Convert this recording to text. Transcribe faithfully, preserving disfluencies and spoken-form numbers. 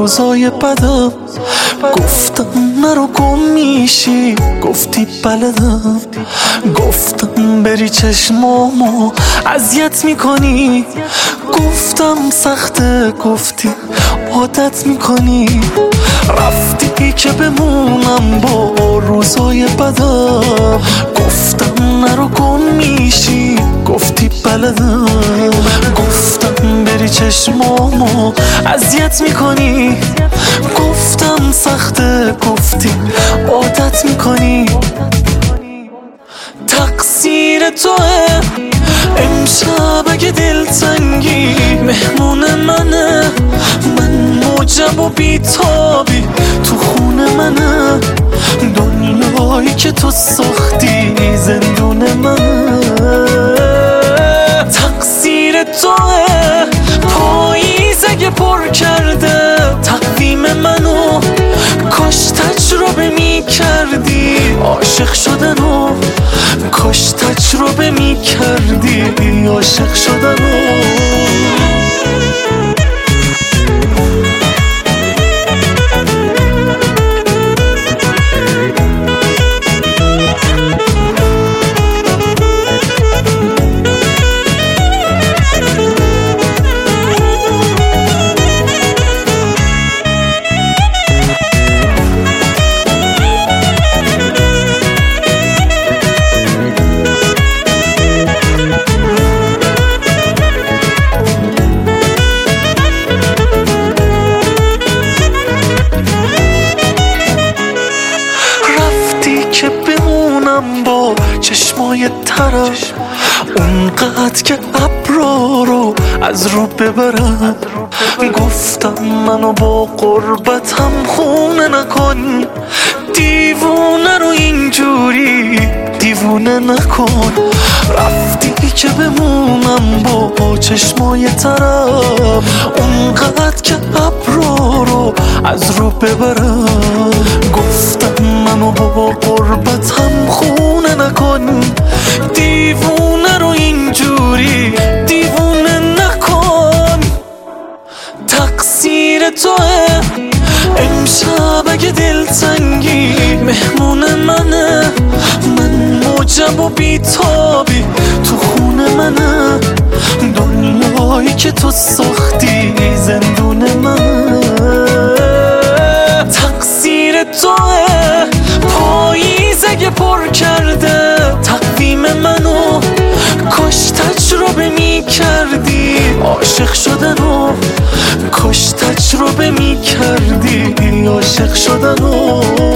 روزای بدم. گفتم نرو گم میشی، گفتی بلدم. گفتم بری چشمامو اذیت میکنی، گفتم سخته، گفتی عادت میکنی. رفتی که بمونم با روزای بدم. گفتم نرو گم میشی، گفتی بلدم. گفتم بری چشمامو اذیت میکنی، گفتم سخته، گفتی عادت میکنی. تقصیر توه امشب اگه دلتنگی مهمون منه. من موجب و بیتابی تو خونه منه. دنیایی که تو ساختی زندون منه. تقصیر توه پاییز اگه پر کرده تقویم منو. کاش تجربه می کردی عاشق شدنو، کاش تجربه می کردی عاشق شدنو. با چشمای طرف اونقدر که ابرا رو از رو ببرم. گفتم منو با قربتم خونه نکن، دیوونه رو اینجوری دیوونه نکن. رفتی که بمونم با چشمای طرف اونقدر که ابرا رو از رو ببرم. گفتم منو با قربتم خونه نکن، دیوونه رو اینجوری دیوونه نکن. تقصیر توه امشب اگه دلتنگی مهمون منه. من موجب و بیتابی تو خونه منه. دنیایی که تو ساختی زندون منه. تقصیر توه پاییز اگه پر کرده تقویم منو. کاش تجربه می کردی عاشق شدنو، کاش تجربه می کردی عاشق شدنو.